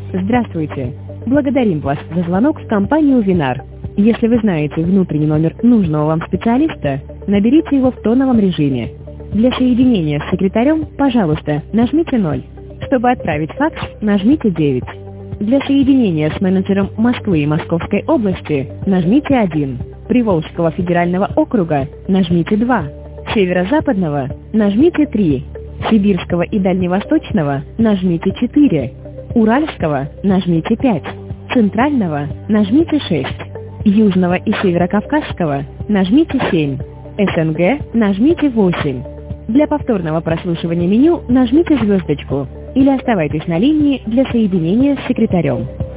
Здравствуйте. Благодарим вас за звонок в компанию Винар. Если вы знаете внутренний номер нужного вам специалиста, наберите его в тоновом режиме. Для соединения с секретарем, пожалуйста, нажмите 0. Чтобы отправить факс, нажмите 9. Для соединения с менеджером Москвы и Московской области, нажмите 1. Приволжского федерального округа, нажмите 2. Северо-западного, нажмите 3. Сибирского и дальневосточного, нажмите 4. Уральского, нажмите 5. Центрального, нажмите 6. Южного и Северокавказского, нажмите 7. СНГ, нажмите 8. Для повторного прослушивания меню нажмите звездочку или оставайтесь на линии для соединения с секретарем.